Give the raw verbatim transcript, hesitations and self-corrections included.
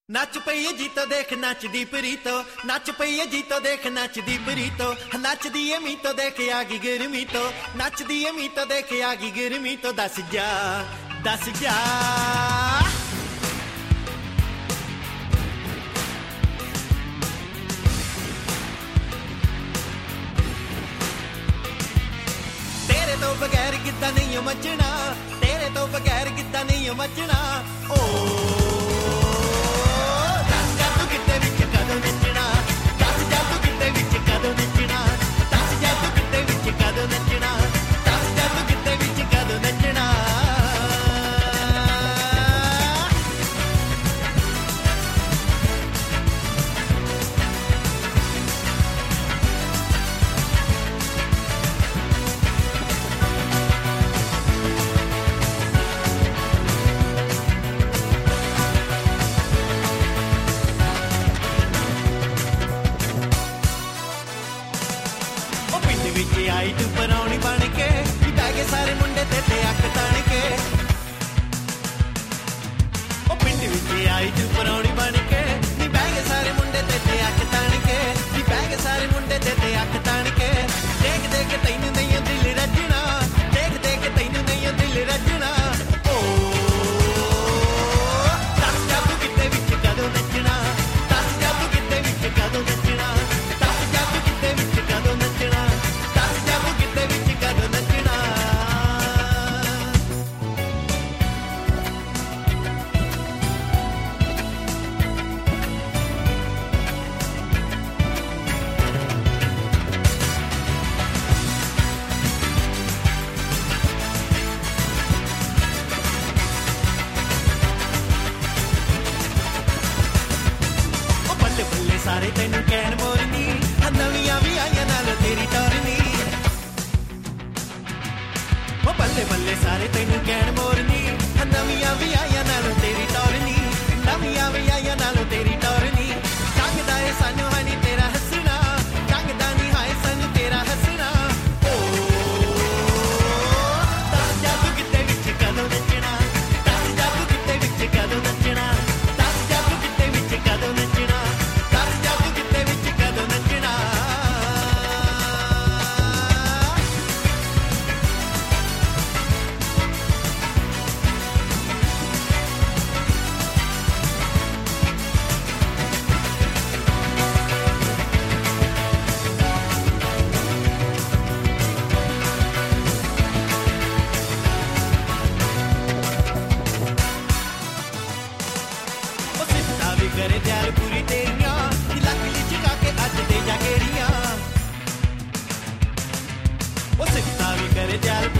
नच पई जी तो देख नचदी प्रीतो, नच पई जी तो देख नचदी प्रीतो, नचदी है मी तो देख आगी गिरमी तो, नचदी है मी तो देख आगी गिरमी तो, दस जा दस जा तेरे तो बगैर किद्दां नहीं मचना, तेरे तो बगैर किद्दां नहीं मचना। ओ आई तू परौनी बन के बह गए सारे मुंडे तेरे अख तन के, ओ पिंड विच आई तू परौनी बन के बह गए सारे मुंडे तेरे अख तन के, बह गए सारे मुंडे तेरे अख तन के। देख देख तैनू नहीं दिल रजना, देख देख तैनू नहीं दिल रजना। ओ दस जा तू किते विच कदों नचना, दस जा तू किते विच कदों नचना, दस जा तू किते विच कदों नचना। सारे तेनू कहण मोरनी, नवियां भी आईयां नाल तेरी टोरनी। ओ बल्ले बल्ले सारे तेनू कहण मोरनी, नवियां भी आईयां नाल तेरी टोरनी, नवियां भी आईयां नाल तेरी टोरनी। जगदा है सानू हनी तेरा हसना, जगदा नहीं हाय सानू तेरा हसना। ओ दस जा तू किते विच कदों नचना, दस जा तू किते विच कदों नचना, दस जा तू किते विच कदों नचना। करे ध्यान पूरी तेरियां लक लिचका के अज दे जा गेड़ियां, ओ सिफ्तां भी करे ध्यान